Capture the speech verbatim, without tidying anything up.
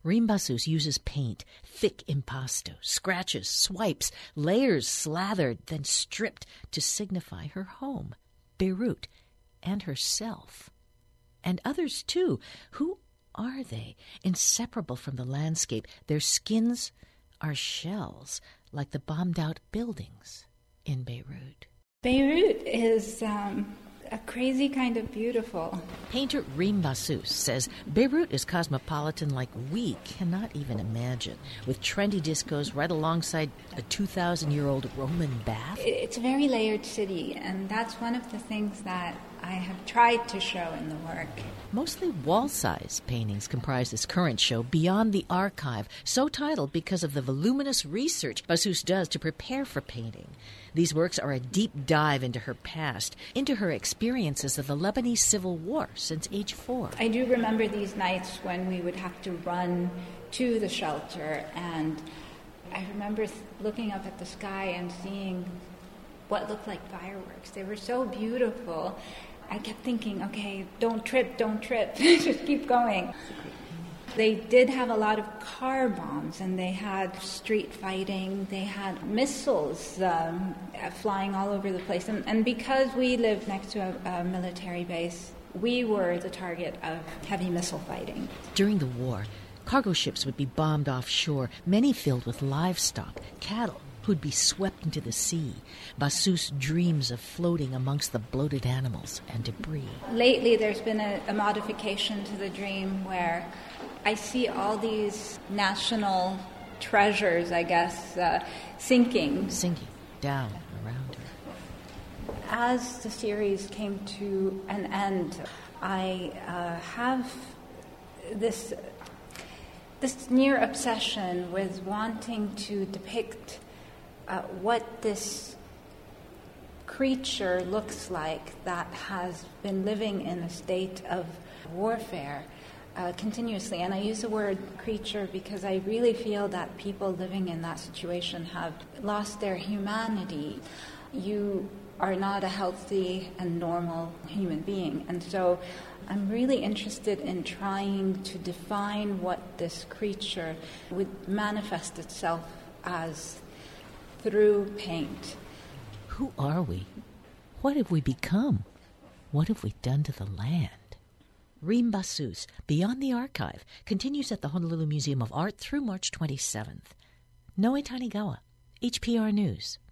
Reem Bassoos uses paint, thick impasto, scratches, swipes, layers slathered, then stripped to signify her home, Beirut, and herself. And others, too. Who are they? Inseparable from the landscape. Their skins are shells, like the bombed-out buildings in Beirut. Beirut is um, a crazy kind of beautiful. Painter Reem Bassoos says Beirut is cosmopolitan like we cannot even imagine, with trendy discos right alongside a two thousand year old Roman bath. It's a very layered city, and that's one of the things that I have tried to show in the work. Mostly wall-size paintings comprise this current show, Beyond the Archive, so titled because of the voluminous research Bassoos does to prepare for painting. These works are a deep dive into her past, into her experiences of the Lebanese Civil War since age four. I do remember these nights when we would have to run to the shelter, and I remember looking up at the sky and seeing what looked like fireworks. They were so beautiful. I kept thinking, okay, don't trip, don't trip, just keep going. They did have a lot of car bombs, and they had street fighting. They had missiles um, flying all over the place. And, and because we lived next to a, a military base, we were the target of heavy missile fighting. During the war, cargo ships would be bombed offshore, many filled with livestock, cattle, who'd be swept into the sea. Bassoos dreams of floating amongst the bloated animals and debris. Lately, there's been a, a modification to the dream where I see all these national treasures, I guess, uh, sinking. Sinking down around her. As the series came to an end, I uh, have this, this near obsession with wanting to depict Uh, what this creature looks like that has been living in a state of warfare uh, continuously. And I use the word creature because I really feel that people living in that situation have lost their humanity. You are not a healthy and normal human being. And so I'm really interested in trying to define what this creature would manifest itself as through paint. Who are we? What have we become? What have we done to the land? Reem Bassoos, Beyond the Archive, continues at the Honolulu Museum of Art through March twenty-seventh. Noe Tanigawa, H P R News.